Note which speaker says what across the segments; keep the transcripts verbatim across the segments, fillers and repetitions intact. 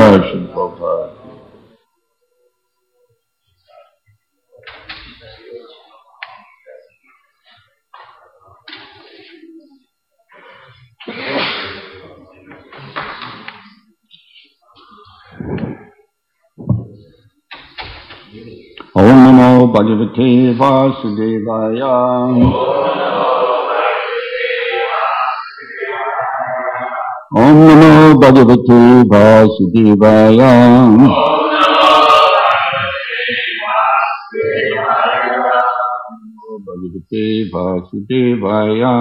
Speaker 1: Shri Prabhupada. Om Namo Bhagavate Vasudevaya. Om Namo Bhagavate Vasudevaya. Bhagavate Vasudevaya.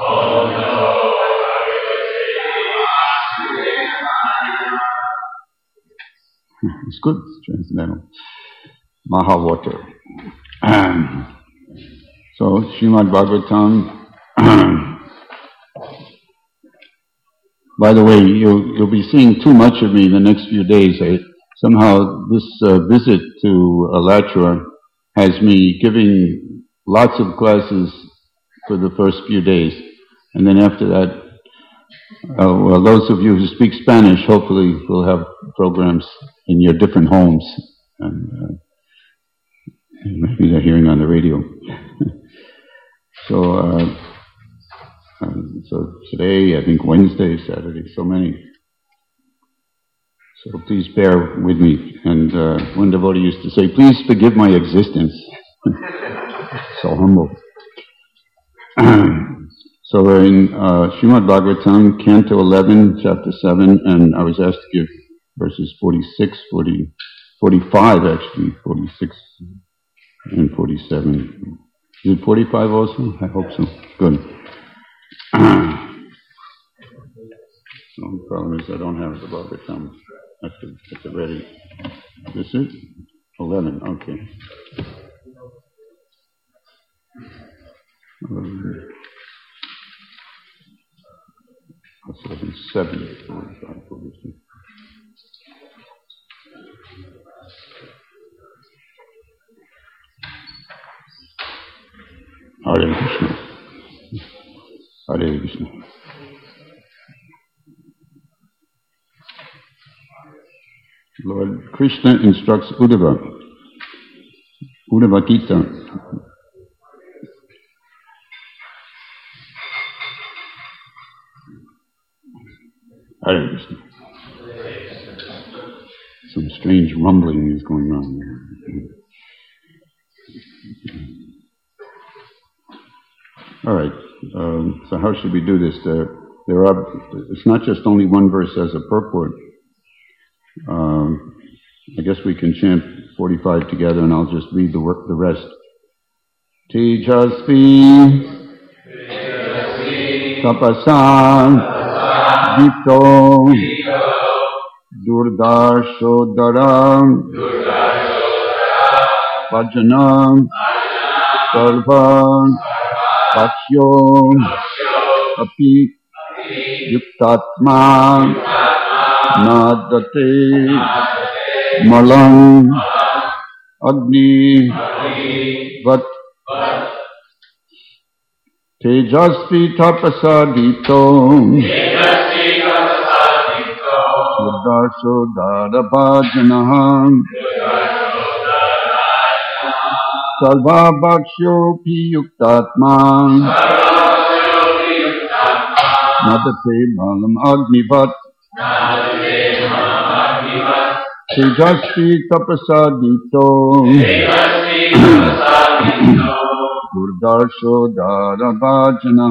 Speaker 1: It's good, transcendental. Mahawater. So, Srimad Bhagavatam. By the way, you'll, you'll be seeing too much of me in the next few days. I, somehow, this uh, visit to Alachua has me giving lots of classes for the first few days. And then after that, uh, well, those of you who speak Spanish, hopefully will have programs in your different homes. And, uh, maybe they're hearing on the radio. so, uh, um, so today, I think Wednesday, Saturday, so many. So please bear with me. And uh, one devotee used to say, please forgive my existence. So humble. So we're in uh, Srimad Bhagavatam, Canto eleven, Chapter seven, and I was asked to give verses forty-six, forty, forty-five actually, forty-six and forty-seven. Is it forty-five also? I hope so. Good. The only problem is I don't have the Bhagavatam. I have to get it ready. This is eleven, okay. Um, seven, seven, forty-five, forty-six. Hare Krishna. Hare Krishna. Lord Krishna instructs Uddhava. Uddhava Gita. Hare Krishna. Some strange rumbling is going on there. All right. Um, so how should we do this? There, there are. It's not just only one verse as a purport. Um, I guess we can chant forty-five together, and I'll just read the work, the rest. Tejasvi, Tapasa, Dito, Durdarshodara, Bhajana, Sarva, Pakshyo, Api, Yuktatma, Nadate, Malam, Agni, Vat, Tejasvi Tapasa Dito, Durdarshodara Bhajana, Sarva Bhakshyo Piyuktatma, Nadate Malam Agnivat, Tejasvi Tapasa Dito, Durdarshodara Bhajana,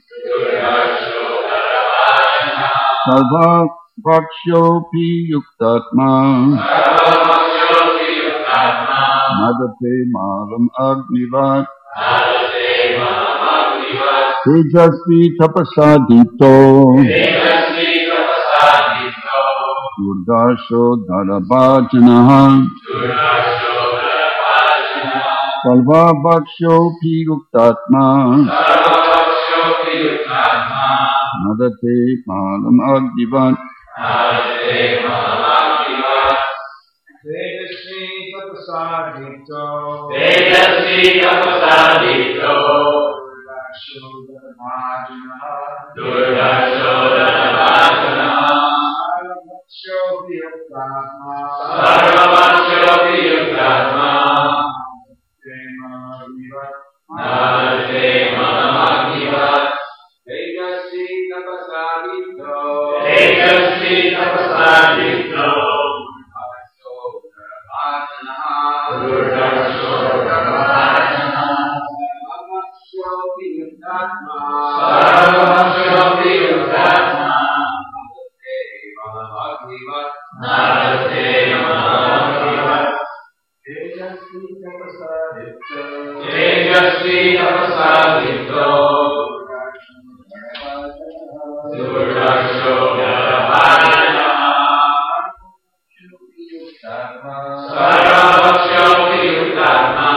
Speaker 1: Sarva Bhakshyo Piyuktatma, Nadate Malam Agnivat, Tejasvi Tapasa Dito, Durdarshodara Bhajana, Sarva Bhakshyo Piyuktatma, Nadate Malam Agnivat,
Speaker 2: Tejasvi Tapasa Dito,
Speaker 3: Tejasvi Tapasa Dito,
Speaker 2: Durdarshodara Bhajana,
Speaker 3: Durdarshodara Bhajana,
Speaker 2: Sarva Bhakshyo
Speaker 3: Sarvavakshyopi Yuktatma Nalate Manamagnivat Tejasvi Tapasadito Tejasvi Tapasadito Sarvavakshyopi Yuktatma Sarvavakshyopi Yuktatma Nalate Manamagnivat Tejasvi Tapasadito Tejasvi Tapasadito Durdarsho Garavajana Sarvavakshyopi Yuktatma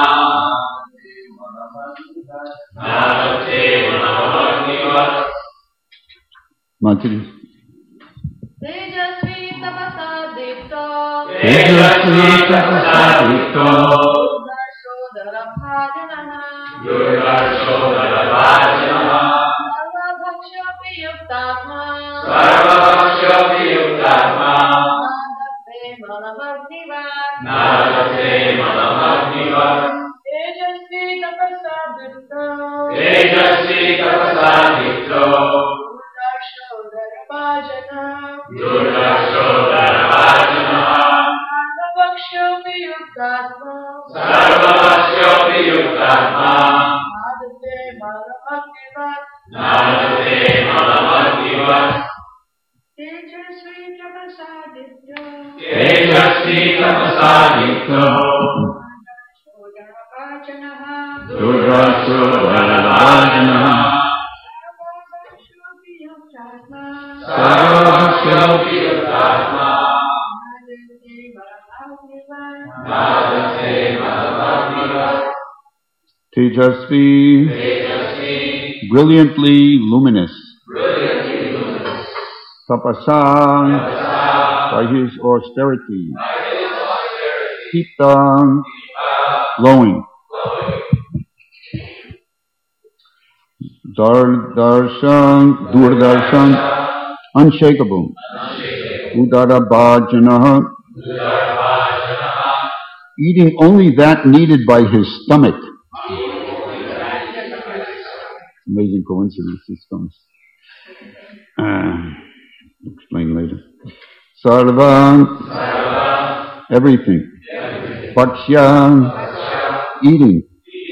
Speaker 3: Nalate Manamagnivat.
Speaker 1: Mataji.
Speaker 4: Tejasvi Tapasadito
Speaker 1: Tejasvi Tapasadito
Speaker 4: Durdarsho Garavajana
Speaker 3: Durdarsho Garavajana
Speaker 4: Sarvabhakshopi Yuktatma
Speaker 3: Sarvabhakshopi Yuktatma
Speaker 4: Nalate Manamagnivat
Speaker 3: Nalate Manamagnivat
Speaker 4: Tejasvi Tapasadito
Speaker 3: Tejasvi Tapasadito
Speaker 4: Durdarsho Garavajana
Speaker 3: Durdarsho Garavajana
Speaker 4: Sarvabhakshopi Yuktatma
Speaker 3: Sarvabhakshopi Yuktatma
Speaker 4: Nalate Manamagnivat
Speaker 3: Nalate Manamagnivat
Speaker 4: Tejasvi Tapasadito
Speaker 3: Tejasvi Tapasadito
Speaker 4: Durdarsho Garavajana
Speaker 1: Durdarsho Garavajana
Speaker 4: Sarvabhakshopi Yuktatma
Speaker 3: Sarvabhakshopi Yuktatma
Speaker 4: Nalate Manamagnivat
Speaker 1: Tejasvi,
Speaker 3: Tejasvi
Speaker 1: brilliantly luminous.
Speaker 3: Brilliantly luminous
Speaker 1: Tapasa,
Speaker 3: Tapasa
Speaker 1: by his austerity.
Speaker 3: by his austerity
Speaker 1: Pita,
Speaker 3: Pita
Speaker 1: glowing.
Speaker 3: glowing
Speaker 1: Dar darshan, durdarshan, unshakable.
Speaker 3: Unshakable
Speaker 1: Udara bhajana,
Speaker 3: Udarabhajana
Speaker 1: eating only that needed by his stomach. Amazing coincidence, this comes. Uh, explain later. Sarva,
Speaker 3: Sarva
Speaker 1: everything.
Speaker 3: Everything
Speaker 1: Bhakshya,
Speaker 3: Bhaksha
Speaker 1: eating.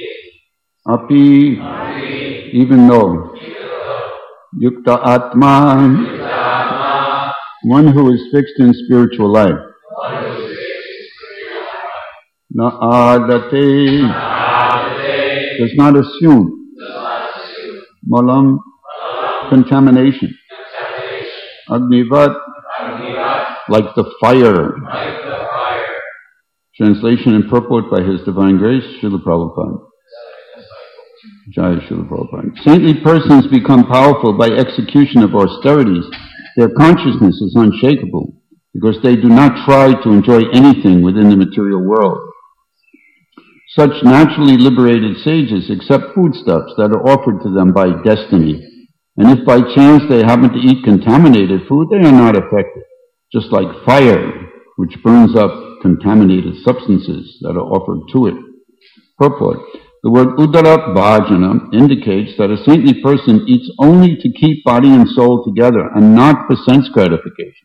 Speaker 1: Api,
Speaker 3: Api
Speaker 1: even though. Yukta Atma,
Speaker 3: Yuktatma
Speaker 1: one who is fixed in spiritual life.
Speaker 3: One who is spiritual
Speaker 1: Na adate,
Speaker 3: Adate
Speaker 1: does not assume.
Speaker 3: does not assume
Speaker 1: Malam, contamination.
Speaker 3: contamination
Speaker 1: Agnivat,
Speaker 3: Agnivat
Speaker 1: like the fire.
Speaker 3: like the fire.
Speaker 1: Translation and purport by His Divine Grace, Srila Prabhupada. Jai Srila Prabhupada. Saintly persons become powerful by execution of austerities. Their consciousness is unshakable because they do not try to enjoy anything within the material world. Such naturally liberated sages accept foodstuffs that are offered to them by destiny. And if by chance they happen to eat contaminated food, they are not affected. Just like fire, which burns up contaminated substances that are offered to it. Purport. The word udara bhajana indicates that a saintly person eats only to keep body and soul together and not for sense gratification.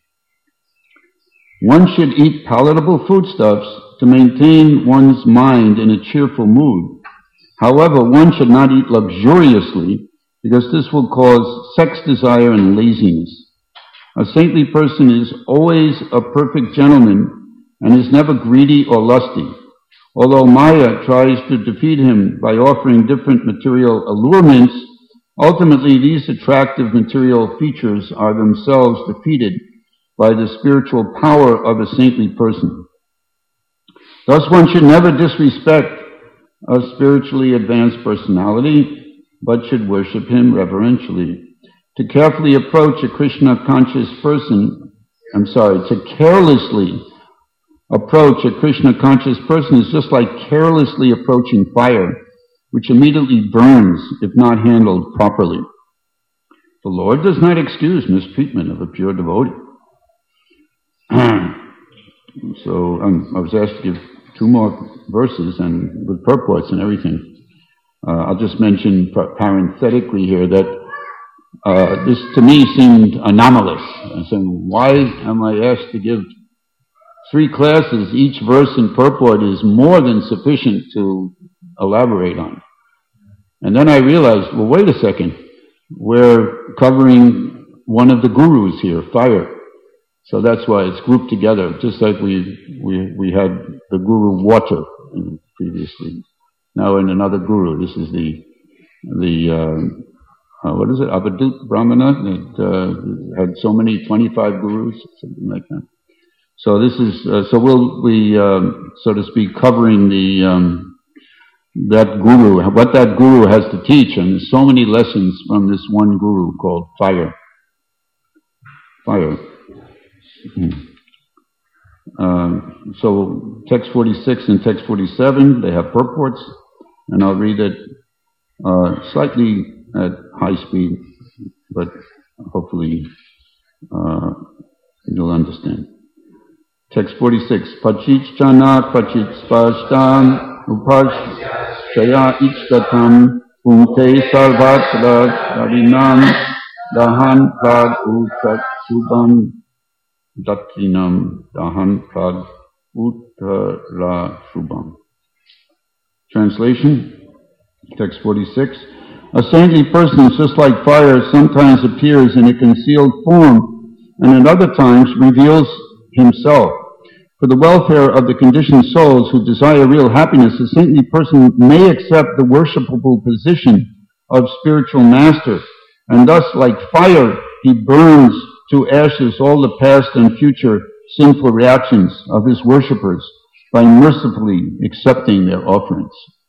Speaker 1: One should eat palatable foodstuffs to maintain one's mind in a cheerful mood. However, one should not eat luxuriously because this will cause sex desire and laziness. A saintly person is always a perfect gentleman and is never greedy or lusty. Although Maya tries to defeat him by offering different material allurements, ultimately these attractive material features are themselves defeated by the spiritual power of a saintly person. Thus one should never disrespect a spiritually advanced personality, but should worship him reverentially. To carefully approach a Krishna-conscious person, I'm sorry, to carelessly approach a Krishna-conscious person is just like carelessly approaching fire, which immediately burns if not handled properly. The Lord does not excuse mistreatment of a pure devotee. So um, I was asked to give two more verses and with purports and everything. Uh, I'll just mention parenthetically here that uh, this to me seemed anomalous. I said, why am I asked to give three classes? Each verse and purport is more than sufficient to elaborate on. And then I realized, well, wait a second. We're covering one of the gurus here, fire. So that's why it's grouped together, just like we we we had the guru water previously. Now in another guru, this is the the uh, uh, what is it? Avadut Brahmana that uh, had so many twenty-five gurus, something like that. So this is uh, so we'll we um, so to speak covering the um, that guru, what that guru has to teach, and there's so many lessons from this one guru called fire. Fire. Uh, so text forty-six and text forty-seven, they have purports, and I'll read it uh, slightly at high speed, but hopefully uh, you'll understand. Text forty-six, Pachich chana pachit spashtam upashchaya ichtatam punkte sarvatra darinam dahan prag utat shubham Datrinam Dahan Prag Uttara Shubham. Translation, text forty-six. A saintly person, just like fire, sometimes appears in a concealed form and at other times reveals himself. For the welfare of the conditioned souls who desire real happiness, a saintly person may accept the worshipable position of spiritual master, and thus, like fire, he burns to ashes all the past and future sinful reactions of his worshippers by mercifully accepting their offerings.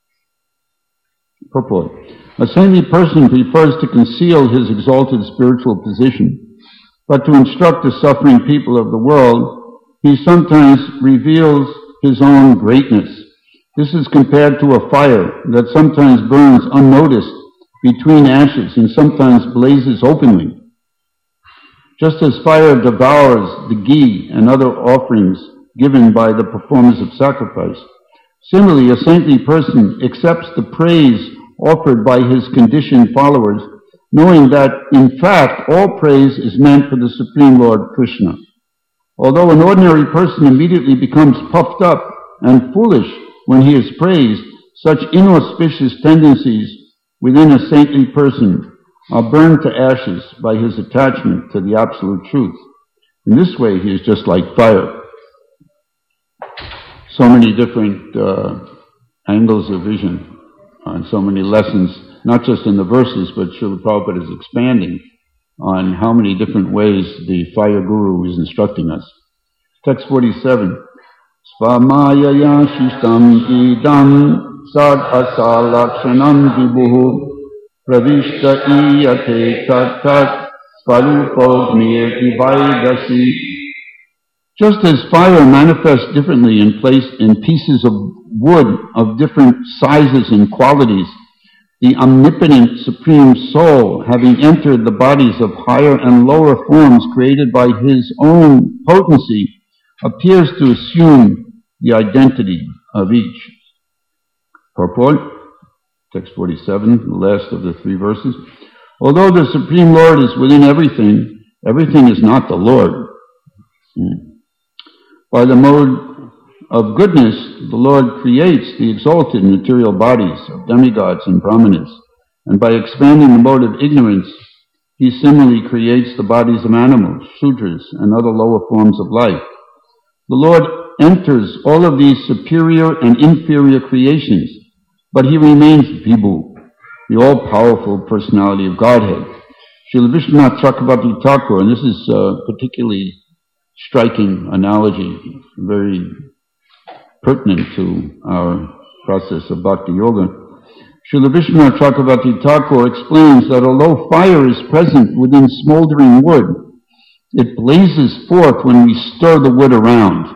Speaker 1: Purport. A saintly person prefers to conceal his exalted spiritual position, but to instruct the suffering people of the world, he sometimes reveals his own greatness. This is compared to a fire that sometimes burns unnoticed between ashes and sometimes blazes openly. Just as fire devours the ghee and other offerings given by the performers of sacrifice, similarly, a saintly person accepts the praise offered by his conditioned followers, knowing that, in fact, all praise is meant for the Supreme Lord Krishna. Although an ordinary person immediately becomes puffed up and foolish when he is praised, such inauspicious tendencies within a saintly person are burned to ashes by his attachment to the absolute truth. In this way, he is just like fire. So many different uh, angles of vision and so many lessons, not just in the verses, but Srila Prabhupada is expanding on how many different ways the fire guru is instructing us. Text forty-seven. Svamayaya shishtam idam sad asalakshanam vibuhu pravishta iyate tat tat svalupogmir divaidasi. Just as fire manifests differently in place in pieces of wood of different sizes and qualities, the omnipotent Supreme Soul, having entered the bodies of higher and lower forms created by his own potency, appears to assume the identity of each. Purport, text forty-seven, the last of the three verses. Although the Supreme Lord is within everything, everything is not the Lord. Hmm. By the mode of goodness, the Lord creates the exalted material bodies of demigods and brahmanas, and by expanding the mode of ignorance, he similarly creates the bodies of animals, shudras, and other lower forms of life. The Lord enters all of these superior and inferior creations, but he remains Vibhu, the all-powerful personality of Godhead. Srila Vishwanath Chakravarti Thakur, and this is a particularly striking analogy, very pertinent to our process of Bhakti Yoga. Srila Vishwanath Chakravarti Thakur explains that although fire is present within smoldering wood, it blazes forth when we stir the wood around.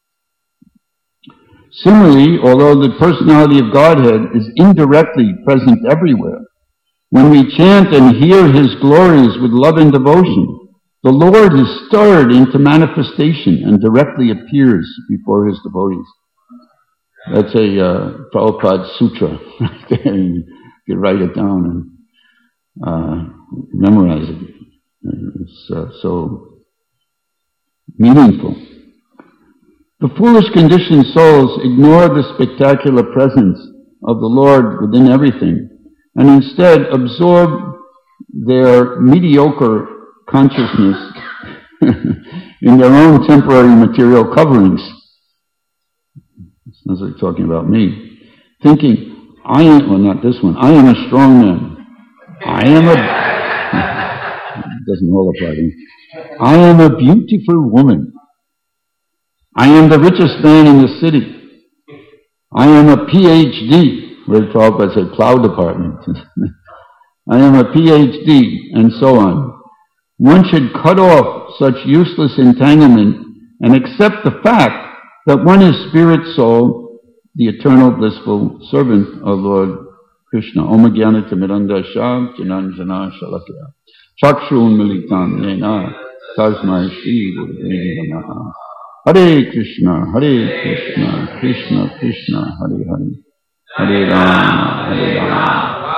Speaker 1: Similarly, although the personality of Godhead is indirectly present everywhere, when we chant and hear his glories with love and devotion, The Lord is stirred into manifestation and directly appears before his devotees. That's a uh, Prabhupada sutra right there. You can write it down and uh, memorize it. It's uh, so meaningful. The foolish conditioned souls ignore the spectacular presence of the Lord within everything and instead absorb their mediocre consciousness in their own temporary material coverings. Sounds like talking about me. Thinking, I am, well not this one, I am a strong man. I am a, it doesn't all apply to me. I am a beautiful woman. I am the richest man in the city. I am a P H D, where Prabhupada said plow department. I am a P H D, and so on. One should cut off such useless entanglement and accept the fact that one is spirit soul, the eternal blissful servant of Lord Krishna. Om Jnana Timirandasya Jananjana Shalakya Chakshun Militam Yena Tasmai Shri Gurave Namaha. Hare Krishna, Hare Krishna, Krishna Krishna, Hare Hare, Hare Rama, Hare Rama.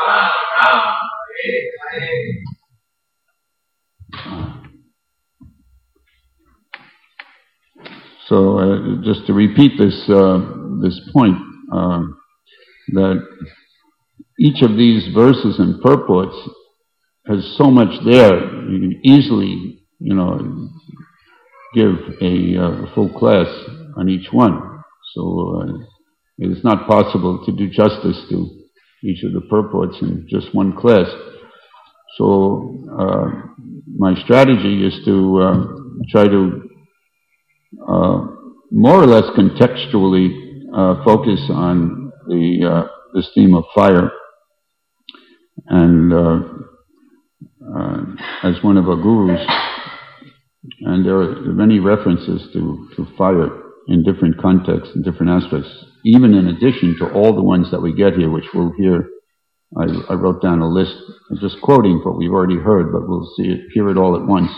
Speaker 1: So, uh, just to repeat this uh, this point, uh, that each of these verses and purports has so much there. You can easily, you know, give a uh, full class on each one. So uh, it is not possible to do justice to each of the purports in just one class. So uh, my strategy is to uh, try to uh, more or less contextually uh, focus on the uh, this theme of fire. And uh, uh, as one of our gurus, and there are many references to, to fire in different contexts and different aspects, even in addition to all the ones that we get here, which we'll hear. I, I wrote down a list, I'm just quoting what we've already heard, but we'll see it, hear it all at once.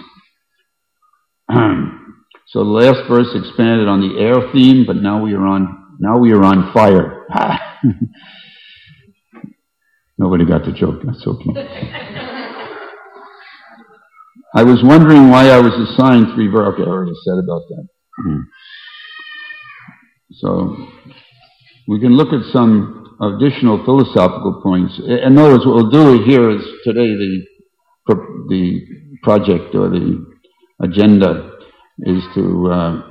Speaker 1: So the last verse expanded on the air theme, but now we are on now we are on fire. Nobody got the joke. That's okay. I was wondering why I was assigned three verses. Okay, I already said about that. Mm-hmm. So we can look at some additional philosophical points. In other words, what we'll do here is today the the project or the agenda is to uh,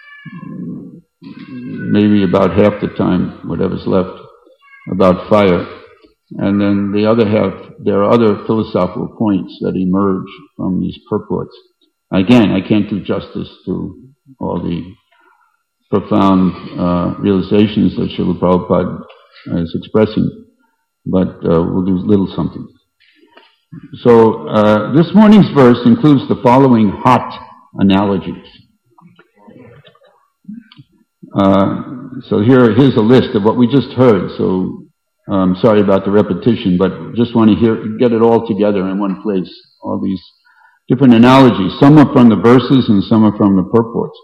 Speaker 1: maybe about half the time, whatever's left, about fire. And then the other half, there are other philosophical points that emerge from these purports. Again, I can't do justice to all the profound uh, realizations that Srila Prabhupada is expressing, but uh, we'll do a little something. So uh, this morning's verse includes the following hot analogies. Uh, so here, here's a list of what we just heard. So I'm sorry about the repetition, but just want to hear, get it all together in one place. All these different analogies. Some are from the verses and some are from the purports.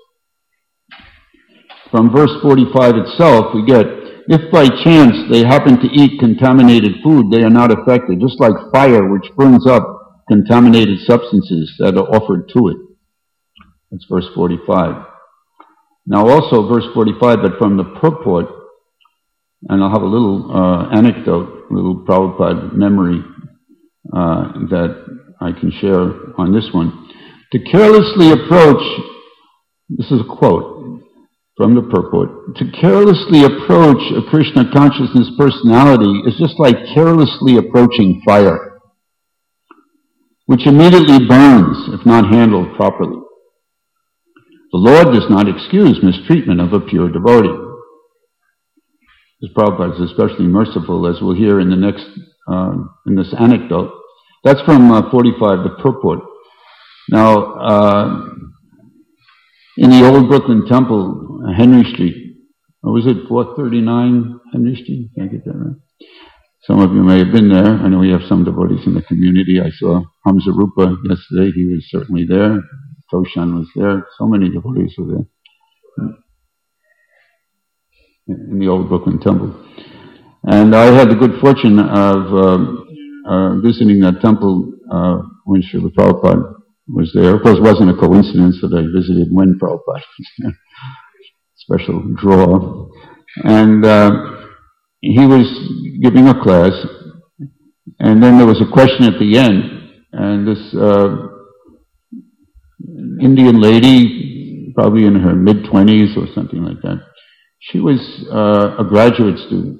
Speaker 1: From verse forty-five itself, we get, if by chance they happen to eat contaminated food, they are not affected, just like fire which burns up contaminated substances that are offered to it. That's verse forty-five. Now also verse forty-five, but from the purport, and I'll have a little uh, anecdote, a little Prabhupada memory uh, that I can share on this one. To carelessly approach, this is a quote from the purport, to carelessly approach a Krishna consciousness personality is just like carelessly approaching fire, which immediately burns if not handled properly. The Lord does not excuse mistreatment of a pure devotee. This Prabhupada is especially merciful, as we'll hear in the next, uh, in this anecdote. That's from uh, forty-five, the purport. Now, uh, in the old Brooklyn Temple, uh, Henry Street, or was it four thirty-nine Henry Street? Can't get that right. Some of you may have been there. I know we have some devotees in the community. I saw Hamza Rupa yesterday. He was certainly there. Toshan was there. So many devotees were there in the old Brooklyn temple. And I had the good fortune of um, uh, visiting that temple uh, when Srila Prabhupada was there. Of course, it wasn't a coincidence that I visited when Prabhupada was there. Special draw. And uh, he was giving a class, and then there was a question at the end, and this uh, Indian lady, probably in her mid-twenties or something like that, she was uh, a graduate student.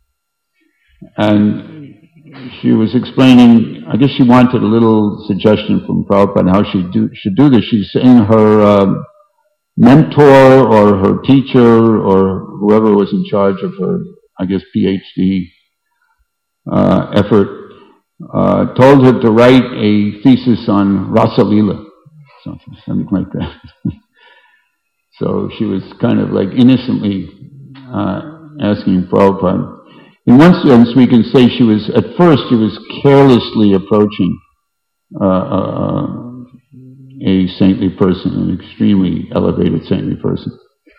Speaker 1: And she was explaining, I guess she wanted a little suggestion from Prabhupada how she do, should do this. She's saying her uh, mentor or her teacher or whoever was in charge of her, I guess, PhD uh, effort, uh, told her to write a thesis on Rasa Leela, something, something like that. So she was kind of like innocently uh, asking Prabhupada. In one sense, we can say she was, at first, she was carelessly approaching uh, uh, a saintly person, an extremely elevated saintly person.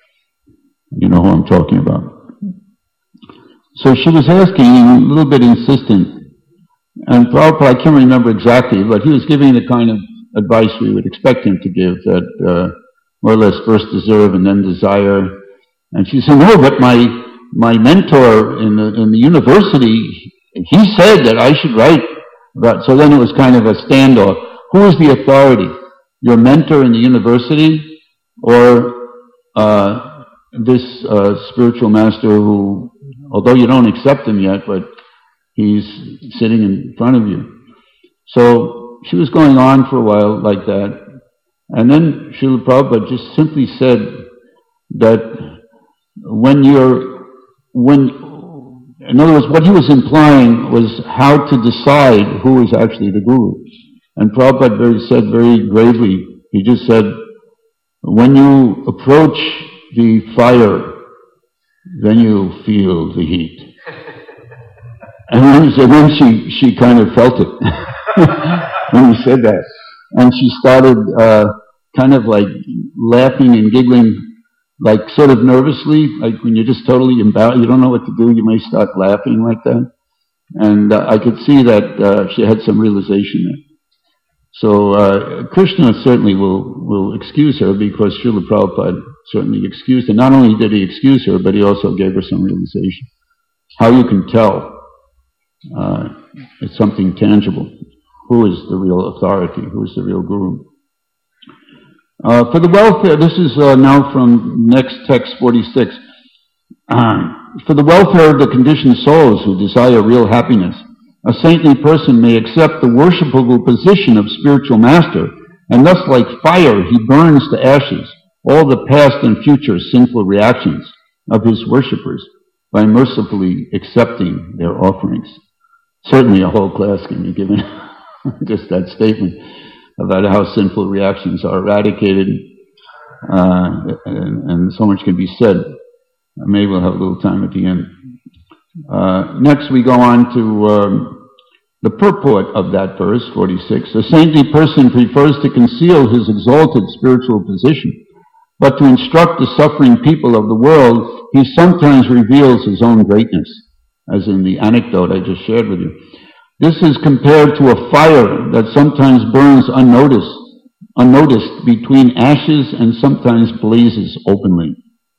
Speaker 1: You know who I'm talking about. So she was asking, a little bit insistent, and Prabhupada, I can't remember exactly, but he was giving the kind of advice we would expect him to give, that uh, more or less first deserve and then desire. And she said, no, but my my mentor in the, in the university, he said that I should write about, so then it was kind of a standoff. Who is the authority? Your mentor in the university, or uh, this uh, spiritual master who, although you don't accept him yet, but he's sitting in front of you. So she was going on for a while like that, and then Srila Prabhupada just simply said that when you're, when, in other words, what he was implying was how to decide who is actually the guru. And Prabhupada very, said very gravely, he just said, when you approach the fire, then you feel the heat. And then, so then she, she kind of felt it when he said that. And she started uh, kind of like laughing and giggling, like sort of nervously, like when you're just totally embarrassed, you don't know what to do, you may start laughing like that. And uh, I could see that uh, she had some realization there. So uh, Krishna certainly will, will excuse her, because Srila Prabhupada certainly excused her. Not only did he excuse her, but he also gave her some realization. How you can tell uh, it's something tangible. Who is the real authority? Who is the real guru? Uh, for the welfare, this is uh, now from next text forty-six. Uh, for the welfare of the conditioned souls who desire real happiness, a saintly person may accept the worshipable position of spiritual master, and thus like fire he burns to ashes all the past and future sinful reactions of his worshippers by mercifully accepting their offerings. Certainly a whole class can be given just that statement about how sinful reactions are eradicated, uh, and, and so much can be said. Maybe we'll have a little time at the end. Uh, next we go on to um, the purport of that verse, forty-six. A saintly person prefers to conceal his exalted spiritual position, but to instruct the suffering people of the world, he sometimes reveals his own greatness, as in the anecdote I just shared with you. This is compared to a fire that sometimes burns unnoticed, unnoticed between ashes and sometimes blazes openly.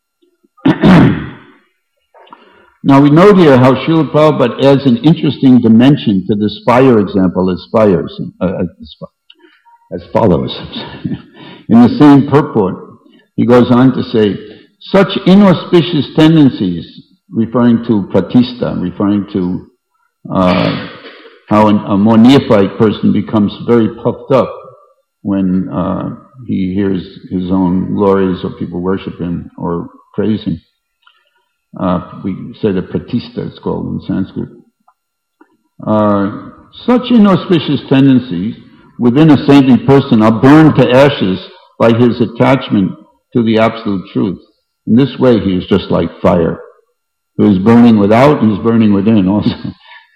Speaker 1: Now we note here how Srila Prabhupada adds an interesting dimension to this fire example as fires, uh, as follows. In the same purport, he goes on to say, such inauspicious tendencies, referring to pratista, referring to uh, how an, a more neophyte person becomes very puffed up when uh, he hears his own glories or people worship him or praise him. Uh, we say the pratista, it's called in Sanskrit. Uh, such inauspicious tendencies within a saintly person are burned to ashes by his attachment to the absolute truth. In this way, he is just like fire. He is burning without, he is burning within also.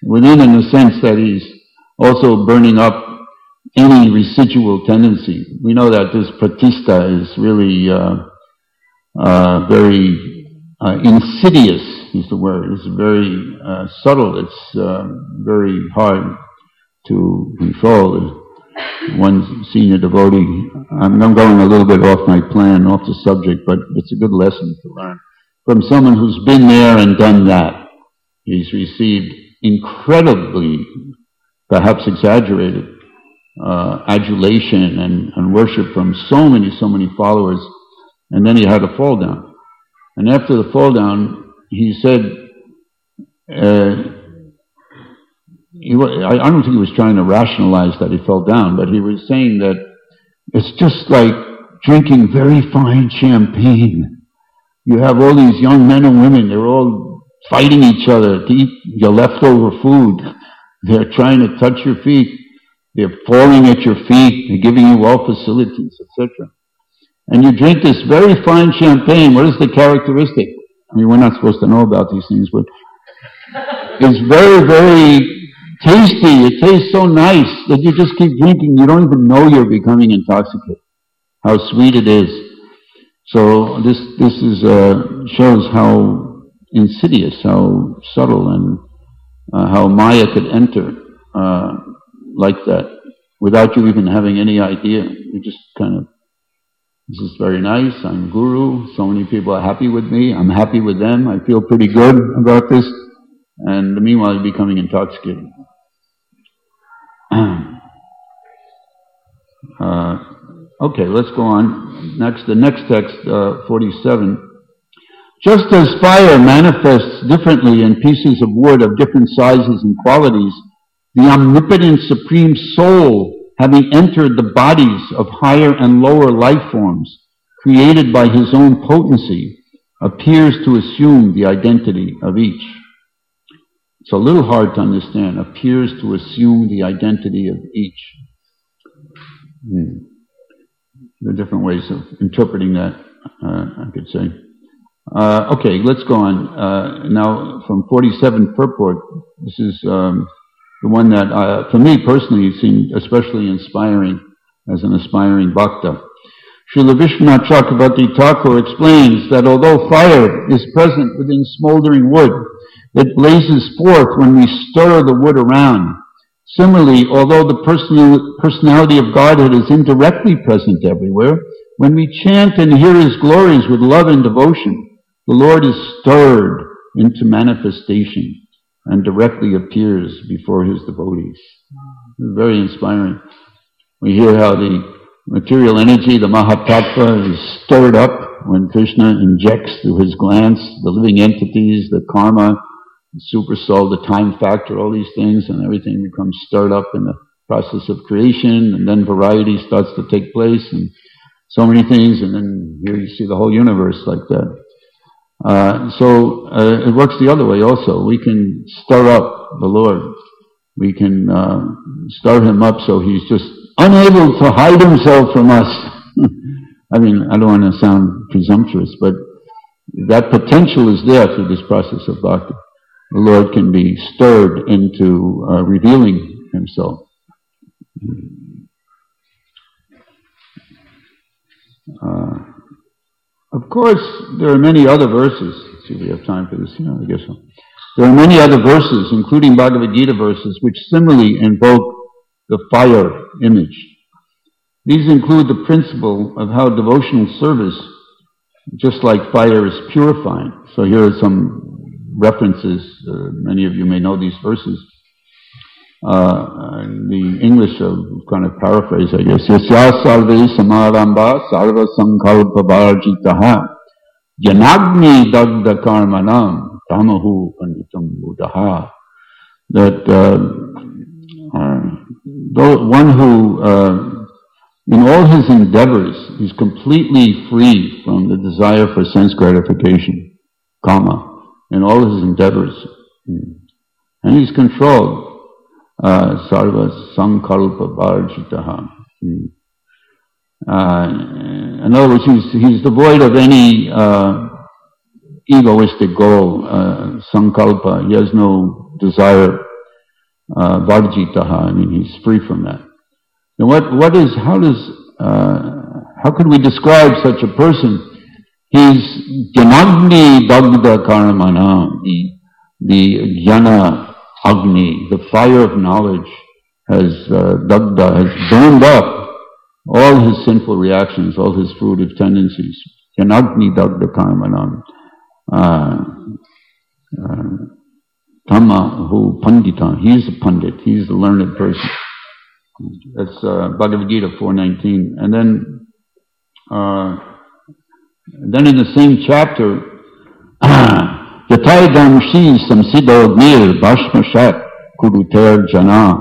Speaker 1: Within, in the sense that he's also burning up any residual tendency. We know that this pratishta is really uh, uh, very uh, insidious, is the word. It's very uh, subtle. It's uh, very hard to control. One senior devotee, I'm, I'm going a little bit off my plan, off the subject, but it's a good lesson to learn. From someone who's been there and done that, he's received incredibly, perhaps exaggerated, uh, adulation and, and worship from so many, so many followers, and then he had a fall down. And after the fall down, he said, uh, he, I, I don't think he was trying to rationalize that he fell down, but he was saying that it's just like drinking very fine champagne. You have all these young men and women, they're all fighting each other to eat your leftover food. They're trying to touch your feet. They're falling at your feet. They're giving you all facilities, et cetera. And you drink this very fine champagne. What is the characteristic? I mean, we're not supposed to know about these things, but it's very, very tasty. It tastes so nice that you just keep drinking. You don't even know you're becoming intoxicated. How sweet it is. So this this is uh, shows how insidious, how subtle, and uh, how Maya could enter uh, like that without you even having any idea. You just kind of, this is very nice. I'm guru. So many people are happy with me. I'm happy with them. I feel pretty good about this. And meanwhile, you're becoming intoxicated. uh, okay, let's go on. Next, the next text, uh, forty-seven. Just as fire manifests differently in pieces of wood of different sizes and qualities, the omnipotent Supreme Soul, having entered the bodies of higher and lower life forms, created by His own potency, appears to assume the identity of each. It's a little hard to understand. Appears to assume the identity of each. Hmm. There are different ways of interpreting that, uh, I could say. Uh, okay, let's go on. Uh, now, from forty-seven purport, this is um, the one that, uh, for me personally, seemed especially inspiring as an aspiring bhakta. Srila Vishwanath Chakravarti Thakur explains that although fire is present within smoldering wood, it blazes forth when we stir the wood around. Similarly, although the personal, personality of Godhead is indirectly present everywhere, when we chant and hear His glories with love and devotion, the Lord is stirred into manifestation and directly appears before His devotees. It's very inspiring. We hear how the material energy, the Mahatattva, is stirred up when Krishna injects through His glance the living entities, the karma, the super soul, the time factor, all these things, and everything becomes stirred up in the process of creation, and then variety starts to take place, and so many things, and then here you see the whole universe like that. Uh, so uh, it works the other way also. We can stir up the Lord. We can uh, stir Him up so He's just unable to hide Himself from us. I mean, I don't want to sound presumptuous, but that potential is there through this process of bhakti. The Lord can be stirred into uh, revealing Himself. Uh, of course, there are many other verses. Let's see if we have time for this. Yeah, I guess so. There are many other verses, including Bhagavad Gita verses, which similarly invoke the fire image. These include the principle of how devotional service, just like fire, is purifying. So here are some references. Uh, many of you may know these verses. Uh, the English, I'll kind of paraphrase, I guess. Yasya salve samaramba sarva sankalpa varjitaha janagni dagda karmanam tamahu panditam buddhaha. That uh, uh, one who, uh, in all his endeavors, is completely free from the desire for sense gratification, kama, in all his endeavors. And he's controlled. Uh, sarva sankalpa varjitaha. Uh, in other words, he's, he's devoid of any uh, egoistic goal, uh, sankalpa. He has no desire uh, varjitaha. I mean, he's free from that. Now, what what is how does uh, how can we describe such a person? He's Jnanagni Dagda Karamana, the the Jnana Agni, the fire of knowledge, has uh, Dagda, has burned up all his sinful reactions, all his fruitive tendencies. Jnanagni Dagda Karamana. Uh, uh, Tama hu Pandita, he's a Pandit, he's the learned person. That's uh, Bhagavad Gita four nineteen. And then, uh, then in the same chapter, Yataydam Shi Samsido Mir Bhashmashat Kuruter Jana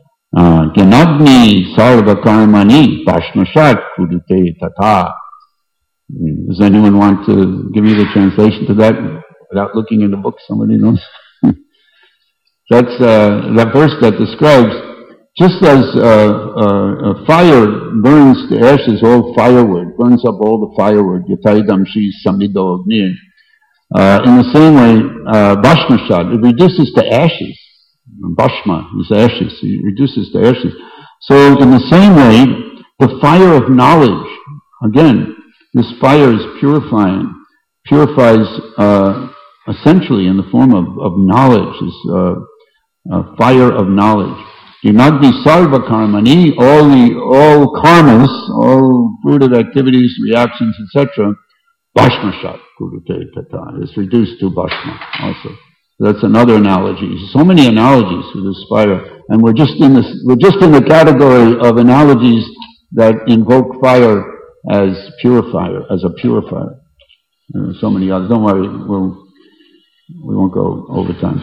Speaker 1: Gyanagni Sarva Karmani Bhashmashat Kurute Tata. Does anyone want to give me the translation to that without looking in the book? Somebody knows? That's uh, that verse that describes, just as uh, uh, a fire burns the ashes, all firewood, burns up all the firewood, Yataydam Shi Samido Agnir. Uh, in the same way, uh, Bhashmashat, it reduces to ashes. Bhashma is ashes, it reduces to ashes. So in the same way, the fire of knowledge, again, this fire is purifying, purifies uh, essentially in the form of, of knowledge, is uh, uh, fire of knowledge. Yunagni sarva karmani, all the all karmas, all fruitive activities, reactions, et cetera. Bhashmashat kurute tata is reduced to bhashma also. That's another analogy. So many analogies for this fire, and we're just in this. We're just in the category of analogies that invoke fire as purifier, as a purifier. There are so many others. Don't worry, we'll we won't go over time.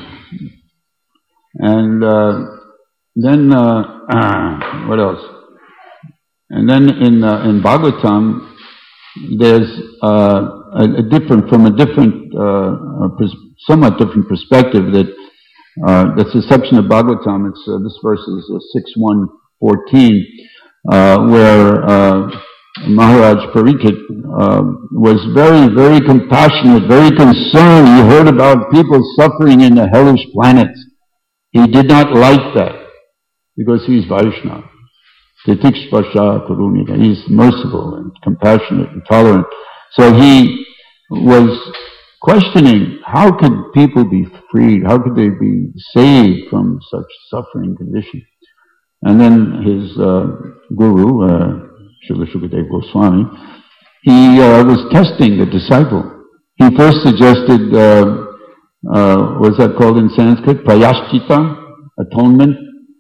Speaker 1: And uh, then uh, uh, what else? And then in uh, in Bhagavatam, there's uh, a, a different, from a different, uh, a pers- somewhat different perspective. That uh, that's a section of Bhagavatam. It's uh, this verse is uh, six one fourteen, uh, where uh, Maharaj Parikshit uh, was very, very compassionate, very concerned. He heard about people suffering in the hellish planets. He did not like that because he's Vaishnava. Titikshpasha Karunita. He's merciful and compassionate and tolerant. So he was questioning, how could people be freed? How could they be saved from such suffering condition? And then his uh, guru, uh, Srila Shukadeva Goswami, he uh, was testing the disciple. He first suggested, uh, uh, what's that called in Sanskrit? Prayaschita, atonement.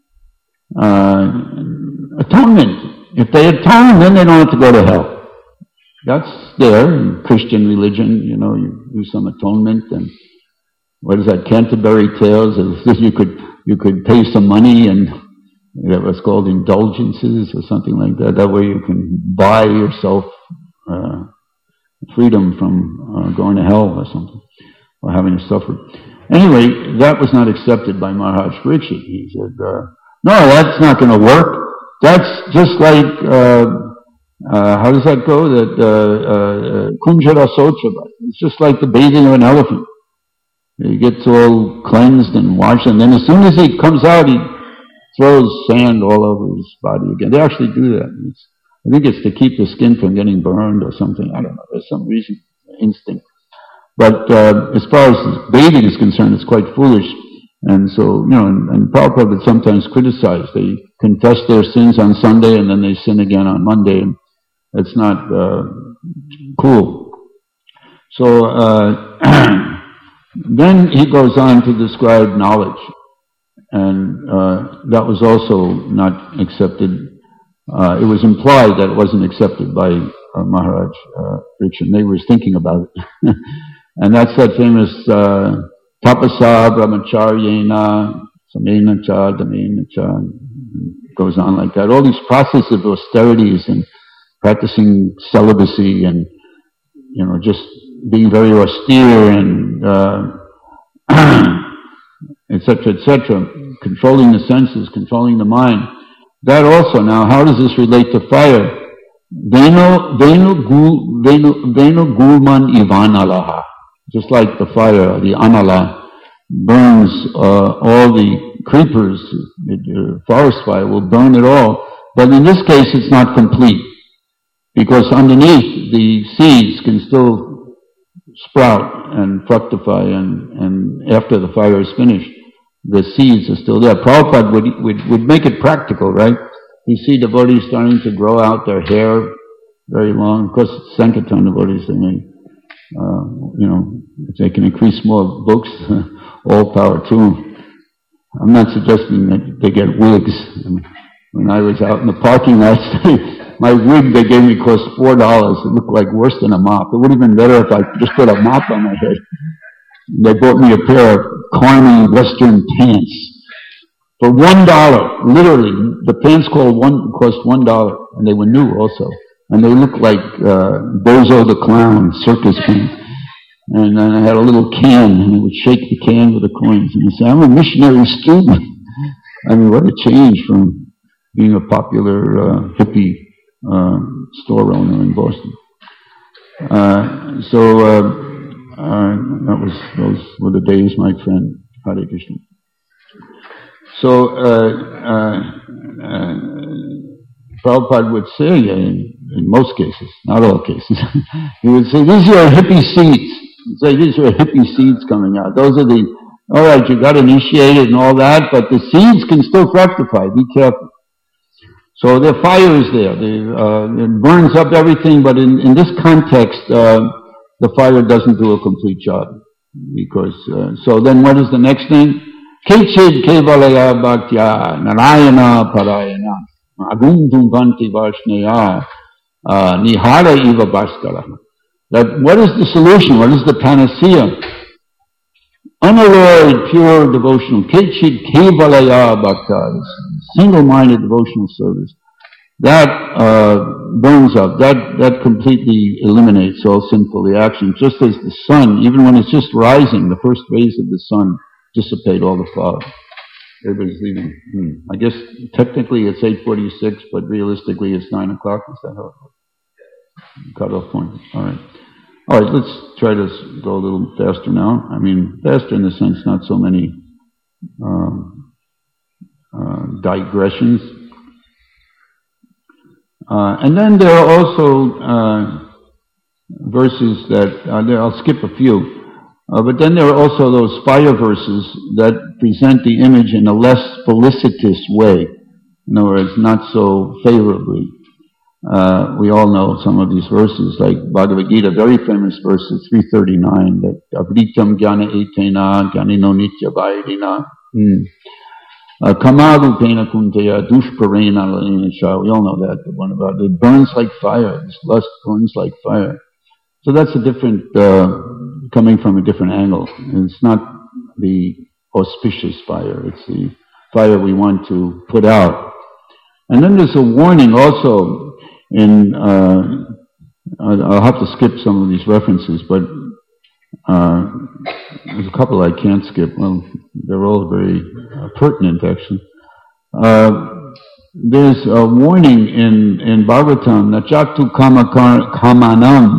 Speaker 1: Uh, atonement. If they atone, then they don't have to go to hell. That's there in Christian religion, you know, you do some atonement, and what is that, Canterbury Tales? You could, you could pay some money, and that was called indulgences or something like that. That way you can buy yourself uh, freedom from uh, going to hell or something, or having to suffer. Anyway, that was not accepted by Maharaj Parikshit. He said, uh, no, that's not going to work. That's just like, uh, uh, how does that go? That uh, uh, Kunjara Sochava. It's just like the bathing of an elephant. He gets all cleansed and washed, and then as soon as he comes out, he throws sand all over his body again. They actually do that. It's, I think it's to keep the skin from getting burned or something. I don't know. There's some reason, instinct. But uh, as far as bathing is concerned, it's quite foolish. And so, you know, and, and Prabhupada would sometimes criticize. They confess their sins on Sunday and then they sin again on Monday. And it's not uh, cool. So uh, then he goes on to describe knowledge. And uh, that was also not accepted. Uh, it was implied that it wasn't accepted by uh, Maharaj uh, Parikshit. They were thinking about it. And that's that famous uh, tapasa brahmacharyena samena cha damena cha. Goes on like that. All these processes of austerities and practicing celibacy and, you know, just being very austere and uh, et cetera, et cetera, controlling the senses, controlling the mind. That also, now, how does this relate to fire? Veno, veno, gul, veno, veno gulman ivanalaha. Just like the fire, the anala, burns uh, all the creepers, the forest fire will burn it all. But in this case, it's not complete, because underneath the seeds can still sprout and fructify, and, and after the fire is finished, the seeds are still there. Prabhupada would, would, would make it practical, right? You see devotees starting to grow out their hair very long. Of course, Sankirtan devotees, they may, uh, you know, if they can increase more books, all power to them. I'm not suggesting that they get wigs. I mean, when I was out in the parking lot, my wig they gave me cost four dollars. It looked like worse than a mop. It would have been better if I just put a mop on my head. They bought me a pair of Carney Western pants for one dollar. Literally, the pants called one cost one dollar, and they were new also, and they looked like uh, Bozo the Clown circus pants. And then I had a little can, and I would shake the can with the coins, and I said, "I'm a missionary student." I mean, what a change from being a popular uh, hippie uh, store owner in Boston. Uh, so. Uh, Uh, that was, those were the days, my friend. Hare Krishna. So, uh, uh, uh, Prabhupada would say, in, in most cases, not all cases, he would say, these are hippie seeds. He'd say, these are hippie seeds coming out. Those are the, all right, you got initiated and all that, but the seeds can still fructify. Be careful. So the fire is there. The, uh, it burns up everything, but in, in this context, uh, the fire doesn't do a complete job, because, uh, so then what is the next thing? Kechid kevalaya bhaktya narayana parayana agundum vanti varshnaya nihara iva bhaskara. That what is the solution? What is the panacea? Unalloyed, pure devotional. Kechid kevalaya bhaktya, single-minded devotional service. That uh, burns up, that, that completely eliminates all sinful reactions, just as the sun, even when it's just rising, the first rays of the sun dissipate all the fog. Everybody's leaving. Hmm. I guess technically it's eight forty-six, but realistically it's nine o'clock. Is that how it works? Cut off point. All right. All right, let's try to go a little faster now. I mean, faster in the sense not so many um, uh, digressions. Uh, and then there are also uh, verses that, uh, there, I'll skip a few, uh, but then there are also those fire verses that present the image in a less felicitous way. In other words, not so favorably. Uh, we all know some of these verses, like Bhagavad Gita, very famous verse, three thirty-nine, that Avritam Jnana Etena Jnanino Nitya Vairina. Hmm. Kamalu Pena Kunteya Dushparena Lanisha. We all know that, the one about it burns like fire. This lust burns like fire. So that's a different, uh, coming from a different angle. It's not the auspicious fire. It's the fire we want to put out. And then there's a warning also in, uh, I'll have to skip some of these references, but uh, there's a couple I can't skip. Well, they're all very uh, pertinent, actually. Uh, there's a warning in, in Bhagavatam, Nachatu kamanam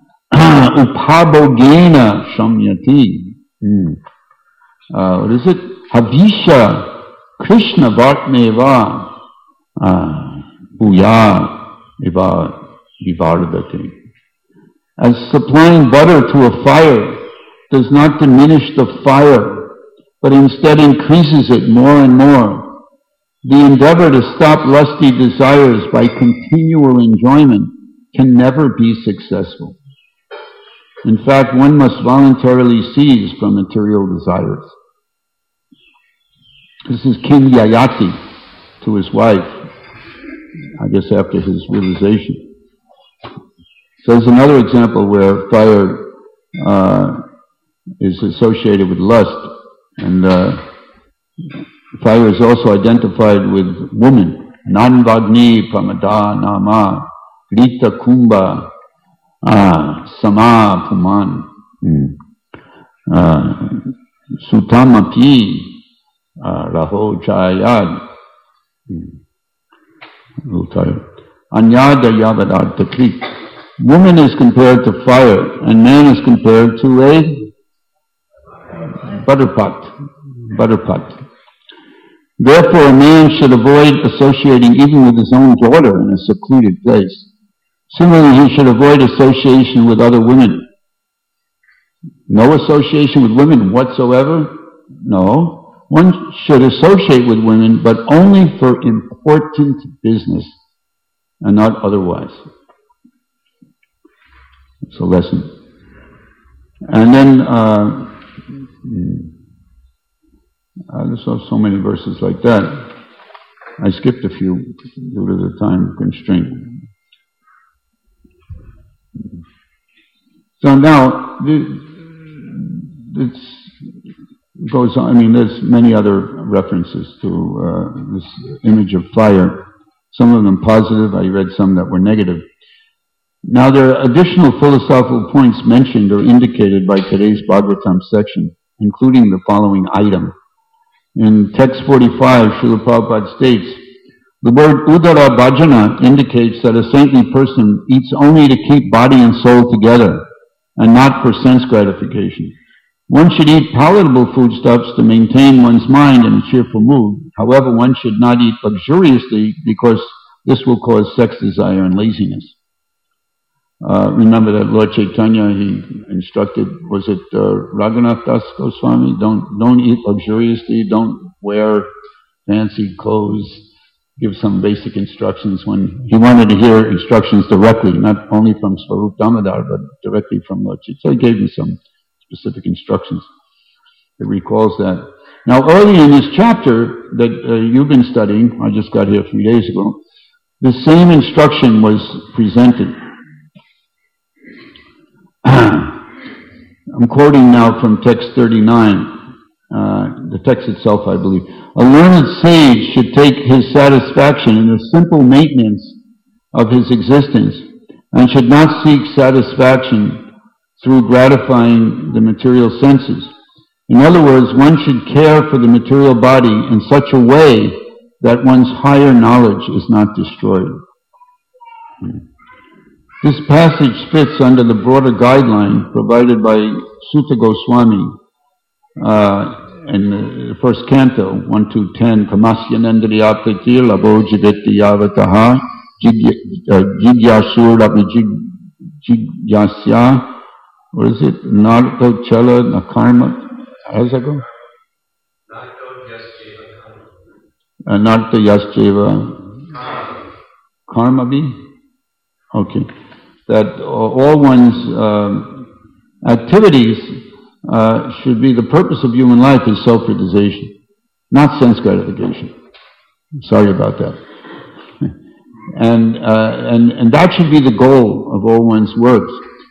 Speaker 1: upabogena shamyati. Mm. Uh, what is it? Havisha Krishna Vartmeva Bhuya Iva Vivardati. As supplying butter to a fire does not diminish the fire, but instead increases it more and more. The endeavor to stop lusty desires by continual enjoyment can never be successful. In fact, one must voluntarily cease from material desires. This is King Yayati to his wife, I guess after his realization. So there's another example where fire uh, is associated with lust, and uh, fire is also identified with woman. Nanvagni pamada nama rita kumbha ah, sama puman uh, sutamapi uh, raho chayad. A little tired. Anyada yavadartha krit. Woman is compared to fire, and man is compared to a butter pot. Butter pot. Therefore, a man should avoid associating even with his own daughter in a secluded place. Similarly, he should avoid association with other women. No association with women whatsoever? No. One should associate with women, but only for important business and not otherwise. It's a lesson. And then, uh, uh, there's so many verses like that. I skipped a few due to the time constraint. So now, it goes on. I mean, there's many other references to uh, this image of fire. Some of them positive. I read some that were negative. Now, there are additional philosophical points mentioned or indicated by today's Bhagavatam section, including the following item. In text forty-five, Srila Prabhupada states, the word udara bhajana indicates that a saintly person eats only to keep body and soul together, and not for sense gratification. One should eat palatable foodstuffs to maintain one's mind in a cheerful mood. However, one should not eat luxuriously because this will cause sex desire and laziness. Uh, remember that Lord Chaitanya, he instructed, was it uh, Raghunath Das Goswami, don't, don't eat luxuriously, don't wear fancy clothes, give some basic instructions when he wanted to hear instructions directly, not only from Swarup Damodar, but directly from Lord Chaitanya. So he gave him some specific instructions. It recalls that. Now, early in this chapter that uh, you've been studying, I just got here a few days ago, the same instruction was presented. I'm quoting now from text thirty-nine, uh, the text itself, I believe. A learned sage should take his satisfaction in the simple maintenance of his existence and should not seek satisfaction through gratifying the material senses. In other words, one should care for the material body in such a way that one's higher knowledge is not destroyed. This passage fits under the broader guideline provided by Sutta Goswami uh, in the first canto, one to ten, Kamasya Nandriya Pritir Labo Jivetti Yavataha Jigyasur Abhijigyasya. What is it? Narto Chala Nakarma. How does that go? Narto Yascheva Karma be? Okay. That all one's uh, activities uh, should be, the purpose of human life is self-realization, not sense gratification. Sorry about that. and, uh, and, and that should be the goal of all one's works.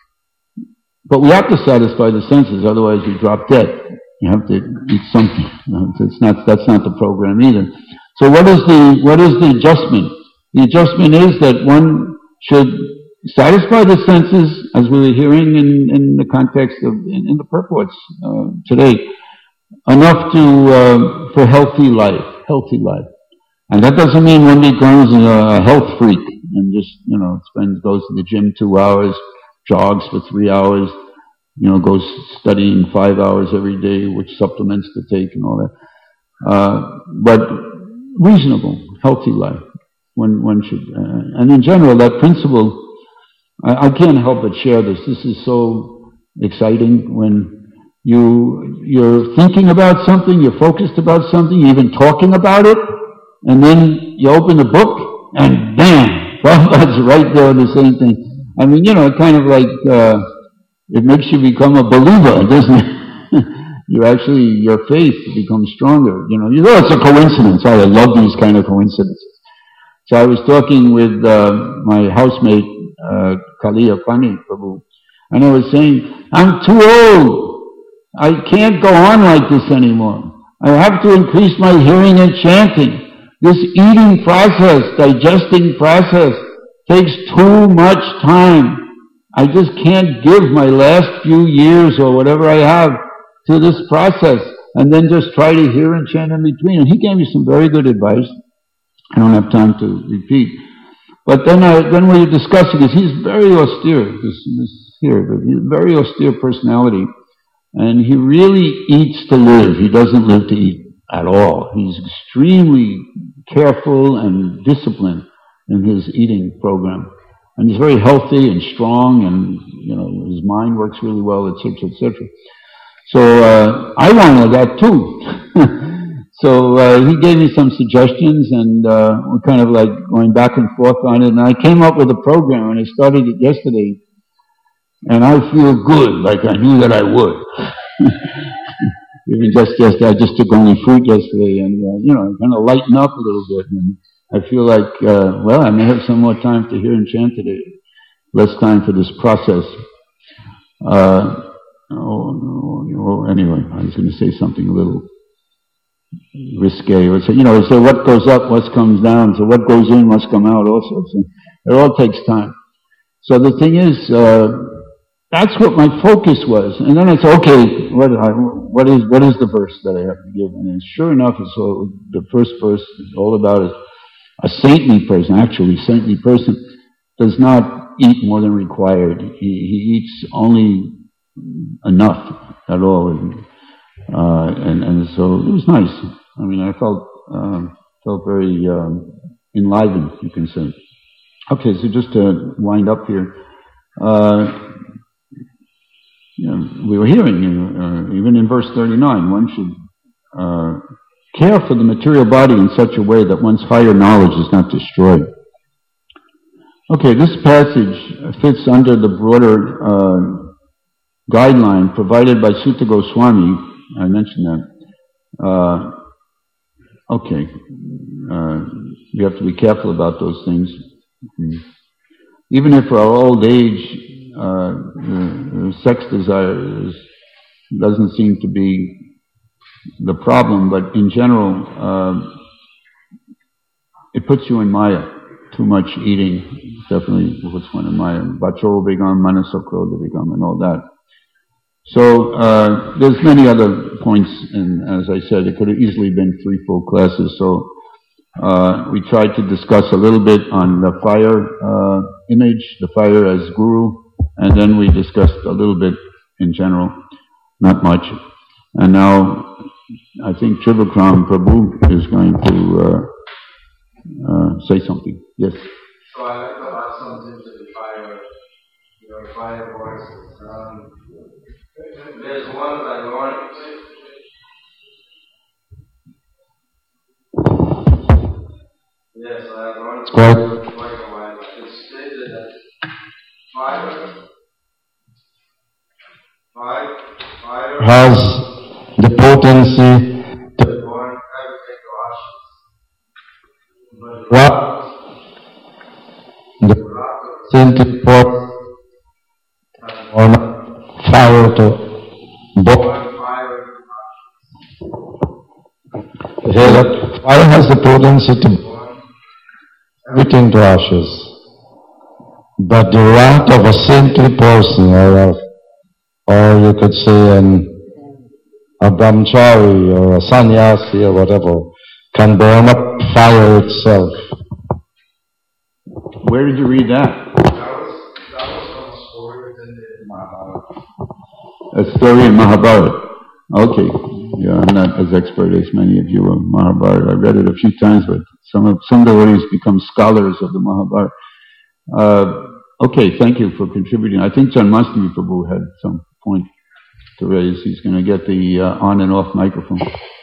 Speaker 1: But we have to satisfy the senses, otherwise we drop dead. You have to eat something. It's not, that's not the program either. So what is the, what is the adjustment? The adjustment is that one should satisfy the senses, as we were hearing in, in the context of, in, in the purports uh, today, enough to, uh, for healthy life, healthy life. And that doesn't mean one becomes a health freak and just, you know, spends, goes to the gym two hours, jogs for three hours, you know, goes studying five hours every day, which supplements to take and all that. Uh, but reasonable, healthy life. One, one should, uh, and in general, that principle, I, I can't help but share this. This is so exciting when you, you're thinking about something, you're focused about something, you're even talking about it, and then you open the book, and bam, Prabhupada's right there on the same thing. I mean, you know, kind of like, uh, it makes you become a believer, doesn't it? You actually, your faith becomes stronger. You know, you know, it's a coincidence. I love these kind of coincidences. So I was talking with uh, my housemate, uh, Kaliya Pani Prabhu, and I was saying, I'm too old. I can't go on like this anymore. I have to increase my hearing and chanting. This eating process, digesting process, takes too much time. I just can't give my last few years or whatever I have to this process and then just try to hear and chant in between. And he gave me some very good advice. I don't have time to repeat. But then I, then we were discussing this. He's very austere, this, this here, but he's a very austere personality. And he really eats to live. He doesn't live to eat. at all. He's extremely careful and disciplined in his eating program. And he's very healthy and strong, and, you know, his mind works really well, et cetera, et cetera. So, uh, I wanted that too. So, uh, he gave me some suggestions, and, uh, we're kind of like going back and forth on it, and I came up with a program, and I started it yesterday, and I feel good, like I knew that I would. Even just yesterday, I just took only fruit yesterday, and, uh, you know, kind of lighten up a little bit, and I feel like, uh, well, I may have some more time to hear and chant today, less time for this process. Uh, oh, no, no, anyway, I was going to say something a little risque. So, you know, so what goes up, what comes down, so what goes in must come out also. So it all takes time. So the thing is, uh, that's what my focus was. And then I said, okay, what, I, what is what is the verse that I have to give? And sure enough, it's all, the first verse is all about it. A saintly person, actually, saintly person, does not eat more than required. He, he eats only enough at all. And, uh, and, and so it was nice. I mean, I felt, uh, felt very um, enlivened, you can say. Okay, so just to wind up here, uh, you know, we were hearing, uh, even in verse thirty-nine, one should uh, care for the material body in such a way that one's higher knowledge is not destroyed. Okay, this passage fits under the broader uh, guideline provided by Sutta Goswami. I mentioned that. Uh, okay, uh, you have to be careful about those things. Mm-hmm. Even if for our old age, uh, the, the sex desire is, doesn't seem to be the problem, but in general, uh, it puts you in Maya. Too much eating definitely puts one in Maya. Bachoro Begam, Manasakro Begam, and all that. So, uh, there's many other points, and as I said, it could have easily been three full classes, so uh, we tried to discuss a little bit on the fire uh, image, the fire as guru, and then we discussed a little bit in general, not much. And now, I think Trivikram Prabhu is going to uh, uh, say something. Yes?
Speaker 2: So I like to add something to the fire, your fire voices. Um, there's one that I want. Yes, I have learned for quite a while. It's stated that fire, fire, fire
Speaker 5: has the potency to
Speaker 2: burn everything to ashes. But
Speaker 5: what the saintly pot or fire to burn.
Speaker 2: burn fire to
Speaker 5: Here that fire has the potency to burn everything to ashes. But the wrath of a saintly person, or a, or you could say an, a brahmachari or a sannyasi or whatever, can burn up fire itself.
Speaker 1: Where did you read that?
Speaker 2: That was, that was from a story within the Mahabharata.
Speaker 1: A story in Mahabharata. Okay. Yeah, I'm not as expert as many of you on Mahabharata. I read it a few times, but some of some devotees become scholars of the Mahabharata. Uh, okay, thank you for contributing. I think Janmashtami Prabhu had some point to raise. He's going to get the uh, on and off microphone.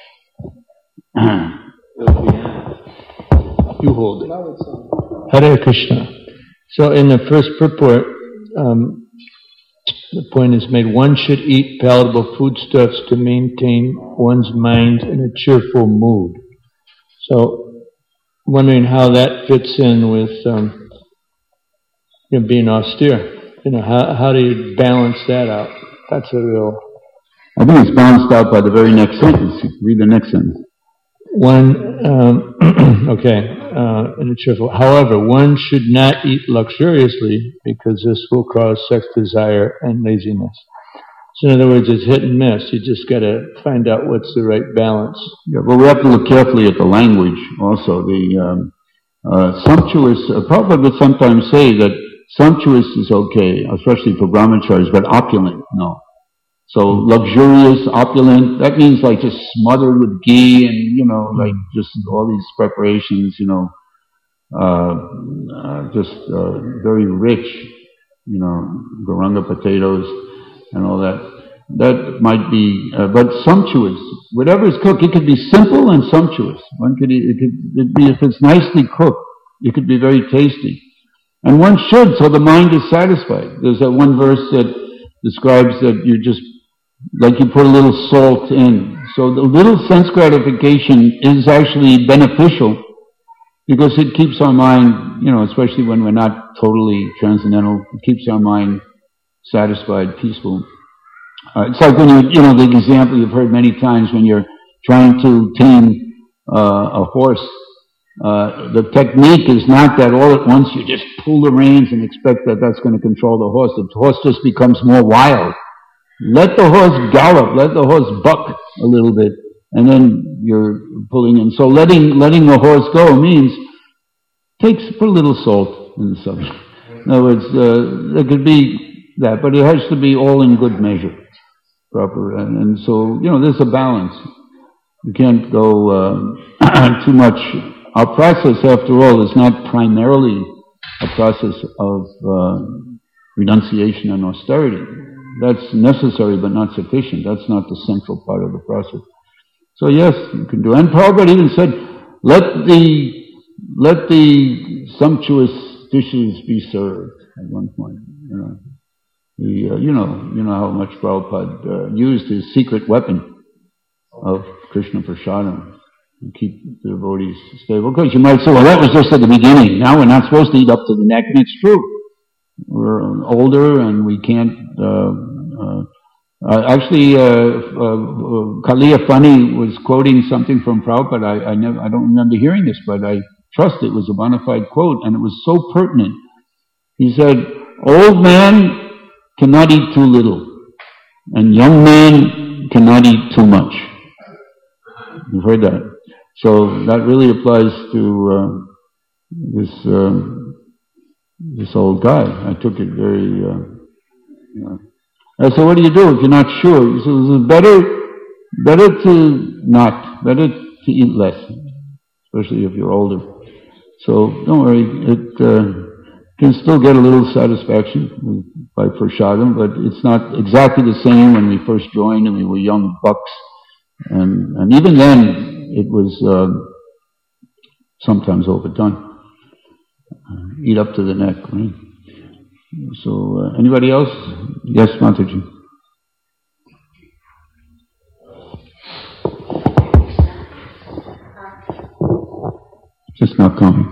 Speaker 6: You hold it. Hare Krishna. So in the first purport, um, the point is made, one should eat palatable foodstuffs to maintain one's mind in a cheerful mood. So, wondering how that fits in with um, you know, being austere. You know, how how do you balance that out? That's a real...
Speaker 1: I think it's balanced out by the very next sentence. Read the next sentence.
Speaker 6: One, um, okay, uh, in a cheerful. However, one should not eat luxuriously because this will cause sex desire and laziness. So in other words, it's hit and miss. You just got to find out what's the right balance.
Speaker 1: Yeah, but we have to look carefully at the language also. The um, uh, sumptuous, uh, Prabhupada would sometimes say that sumptuous is okay, especially for brahmacharis, but opulent, no. So luxurious, opulent, that means like just smothered with ghee and, you know, like just all these preparations, you know, uh, uh, just uh, very rich, you know, garanga potatoes and all that. That might be, uh, but sumptuous. Whatever is cooked, it could be simple and sumptuous. One could, it could it'd be, if it's nicely cooked, it could be very tasty. And one should, so the mind is satisfied. There's that one verse that describes that you just, like you put a little salt in. So the little sense gratification is actually beneficial because it keeps our mind, you know, especially when we're not totally transcendental, it keeps our mind satisfied, peaceful. Uh, it's like when you, you know, the example you've heard many times when you're trying to tame uh, a horse. Uh, the technique is not that all at once you just pull the reins and expect that that's going to control the horse. The horse just becomes more wild. Let the horse gallop, let the horse buck a little bit, and then you're pulling in. So letting letting the horse go means takes put a little salt in the subject. In other words, uh, there could be that, but it has to be all in good measure, proper. And, and so, you know, there's a balance. You can't go uh, too much. Our process, after all, is not primarily a process of uh, renunciation and austerity. That's necessary but not sufficient. That's not the central part of the process. So yes, you can do. And Prabhupada even said, let the let the sumptuous dishes be served at one point. You know, the, uh, you know, you know how much Prabhupada uh, used his secret weapon of Krishna Prasadam to keep the devotees stable. Because you might say, well, that was just at the beginning. Now we're not supposed to eat up to the neck, and it's true. We're older and we can't. Uh, uh, uh, actually, uh, uh, Kaliya Fani was quoting something from Prabhupada. I, I never, I don't remember hearing this, but I trust it was a bona fide quote, and it was so pertinent. He said, "Old man cannot eat too little, and young man cannot eat too much." You've heard that. So that really applies to uh, this. Uh, This old guy. I took it very, uh, you know. Uh, so what do you do if you're not sure? So it's better, better to not, better to eat less, especially if you're older. So don't worry, it uh, can still get a little satisfaction by prasadam, but it's not exactly the same when we first joined and we were young bucks. And, and even then, it was uh, sometimes overdone. Eat up to the neck, right? So, uh, anybody else? Yes, Mataji. Just not coming.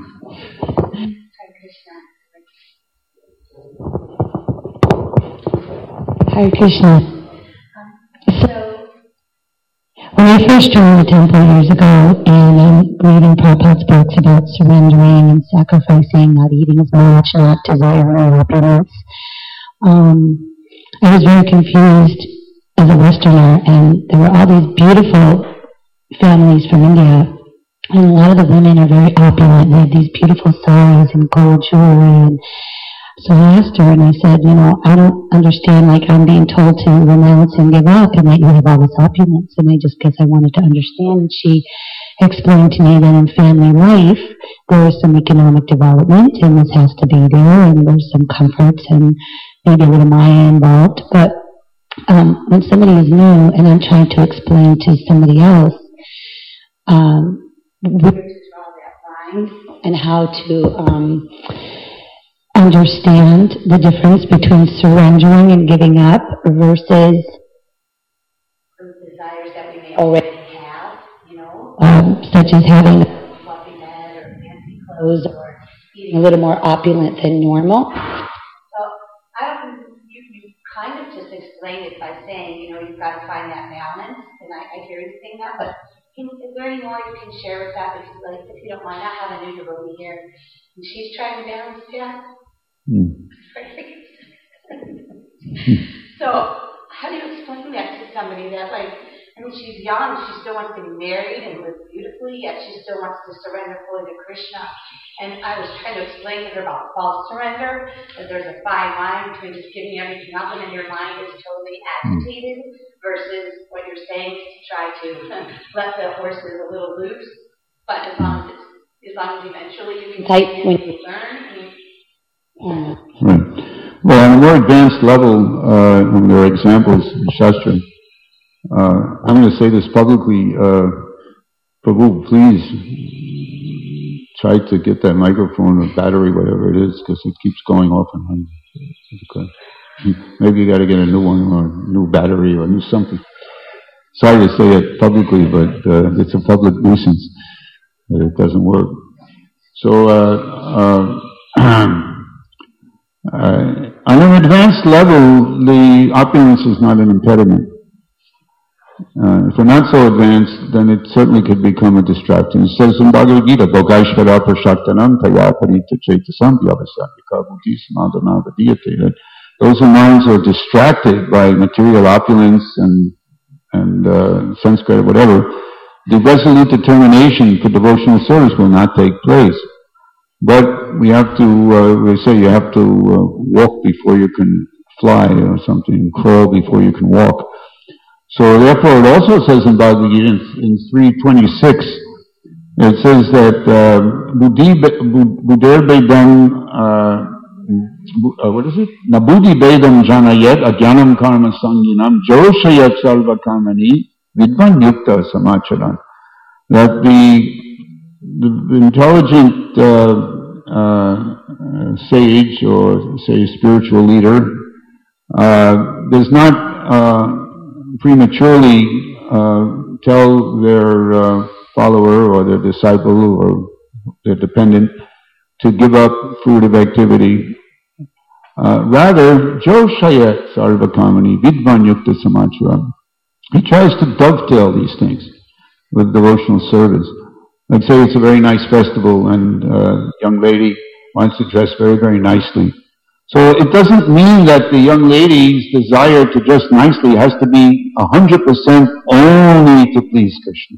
Speaker 7: Hare Krishna. So, when I first joined the temple years ago, and I'm reading Prabhupada's books about surrendering and sacrificing, not eating as much, not desiring opulence, um, I was very confused as a Westerner, and there were all these beautiful families from India, and a lot of the women are very opulent. They have these beautiful saris and gold jewelry, and so I asked her, and I said, you know, I don't understand, like I'm being told to renounce and give up, and that you have all this opulence, and I just guess I wanted to understand. And she explained to me that in family life, there is some economic development, and this has to be there, and there's some comforts, and maybe a little Maya involved, but um, when somebody is new, and I'm trying to explain to somebody else, um, where to draw that line, and how to um, understand the difference between surrendering and giving up versus those desires that we may already have, you know, um, such as having a fluffy bed or fancy clothes or eating a little more opulent than normal. So I don't, you, you kind of just explained it by saying, you know, you've got to find that balance, and I, I hear you saying that, but can, is there any more you can share with that? If, like, if you don't mind, I have a new devotee here, and she's trying to balance that.
Speaker 1: Mm.
Speaker 7: So, how do you explain that to somebody that, like,
Speaker 8: I mean, she's young, she still wants to be married and live beautifully, yet she still wants to surrender fully to Krishna. And I was trying to explain to her about false surrender, that there's a fine line between just giving everything up and then your mind is totally agitated, versus what you're saying is to try to let the horses a little loose. But as long as it's, as long as eventually you can tight when you learn. I mean, yeah.
Speaker 1: Right. Well, on a more advanced level, uh, and there are examples in Shastra. Uh, I'm going to say this publicly. Uh, Prabhu, please try to get that microphone or battery, whatever it is, because it keeps going off and on. Maybe you got to get a new one, or a new battery, or new something. Sorry to say it publicly, but uh, it's a public nuisance. It doesn't work. So, uh, uh, uh, on an advanced level, the opulence is not an impediment. Uh, if we're not so advanced, then it certainly could become a distraction. It says in Bhagavad Gita, Bhogaishvara prashaktanam taya parita chaitasam vyavasarvika buddhi samadhana vadiyate, that those whose minds are distracted by material opulence and and uh, sense credit, whatever, the resolute determination for devotional service will not take place. But we have to, uh, we say you have to uh, walk before you can fly or something, crawl before you can walk. So therefore it also says in Bhagavad Gita in three twenty-six, it says that buddhi buddhir bedam, what is it? Na buddhi bedam janayet ajnanam karma sanginam joshayat salva karmani vidvan yukta samacharan. That the, the intelligent uh, uh, sage or say spiritual leader uh, does not uh, prematurely uh, tell their uh, follower or their disciple or their dependent to give up fruitive activity. Uh, rather, Joshayat Sarvakamani Vidvan Yukta Samachara. He tries to dovetail these things with devotional service. Like say it's a very nice festival and a young lady wants to dress very, very nicely. So it doesn't mean that the young lady's desire to dress nicely has to be one hundred percent only to please Krishna.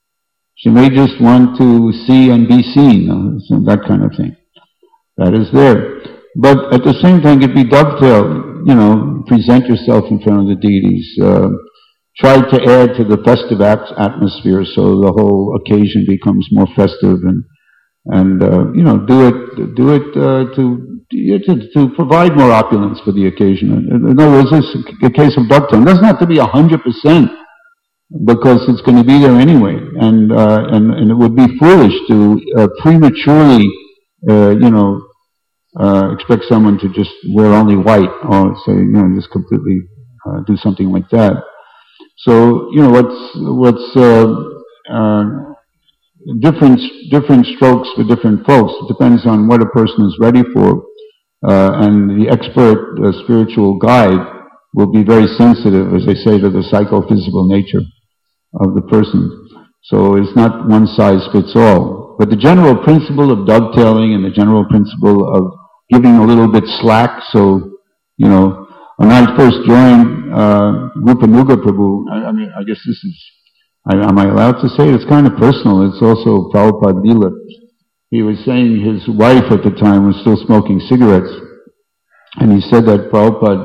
Speaker 1: She may just want to see and be seen, so that kind of thing. That is there. But at the same time, it be dovetail, you know, present yourself in front of the deities. Uh, try to add to the festive atmosphere so the whole occasion becomes more festive and, and uh, you know, do it, do it uh, to To, to provide more opulence for the occasion. In other words, it's a case of dovetail. It doesn't have to be one hundred percent because it's going to be there anyway. And, uh, and, and it would be foolish to uh, prematurely, uh, you know, uh, expect someone to just wear only white or say, you know, just completely uh, do something like that. So, you know, what's, what's, uh, uh, different, different strokes for different folks. It depends on what a person is ready for. Uh, and the expert uh, spiritual guide will be very sensitive, as they say, to the psychophysical nature of the person. So it's not one size fits all. But the general principle of dovetailing and the general principle of giving a little bit slack, so, you know, when I first joined uh, Rupanuga Prabhu, I, I mean, I guess this is, I, am I allowed to say it? It's kind of personal. It's also Prabhupada Leela. He was saying his wife at the time was still smoking cigarettes, and he said that Prabhupada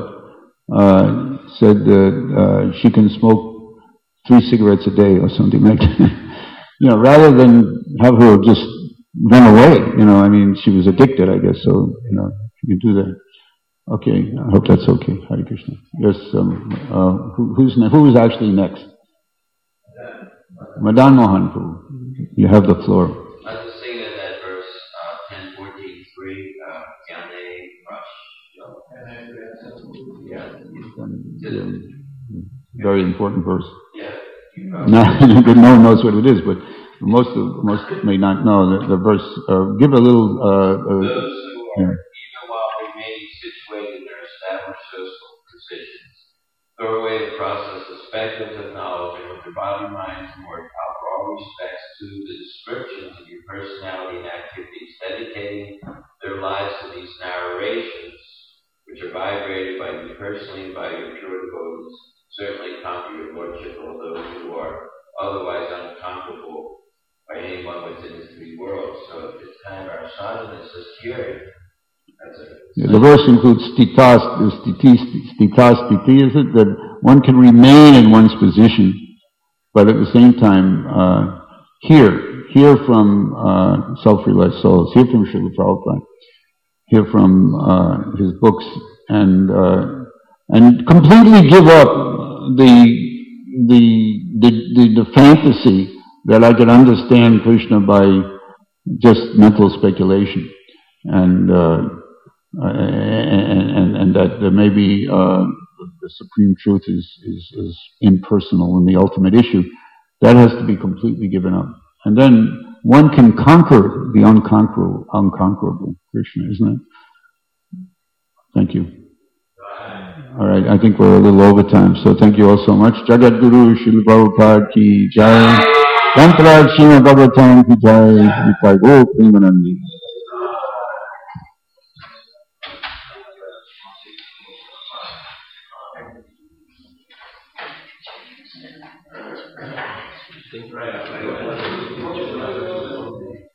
Speaker 1: uh, said that uh, she can smoke three cigarettes a day or something like that. You know, rather than have her just run away, you know, I mean, she was addicted, I guess, so, you know, you can do that. Okay, I hope that's okay. Hare Krishna. Yes, um, uh, who, who's ne- who is actually next? Madan Mohan, you have the floor. Very important verse.
Speaker 3: Yeah.
Speaker 1: No, no one knows what it is, but most of, most may not know the, the verse. Uh, give a little. Uh, uh,
Speaker 3: Those who are,
Speaker 1: yeah.
Speaker 3: even while remaining situated in their established social positions, throw away the process of speculative knowledge and with their body, mind, and word for all respects to the descriptions of your personality and activities, dedicating their lives to these narrations, which are vibrated by you personally and by your pure devotees. Certainly eventually conquer your lordship of those who are otherwise unconquerable by anyone within the three worlds. So at this time, our sadhana is here. That's a,
Speaker 1: yeah, the verse includes stitas, stitis, stitas, stiti, is it? That one can remain in one's position, but at the same time, uh, hear, hear from uh, self-realized souls, hear from Srila Prabhupada, hear from uh, his books, and uh, and completely give up the the the the, the fantasy that I could understand Krishna by just mental speculation, and uh, and, and and that there may be uh, the supreme truth is, is is impersonal and the ultimate issue. That has to be completely given up, and then one can conquer the unconquerable, unconquerable Krishna, isn't it? Thank you. All right, I think we're a little over time, so thank you all so much. Jagat Guru Srila Prabhupada ki jai. Tantraj Srimad Bhagavatam ki jai. Nitai Go Premanandi.
Speaker 3: Right.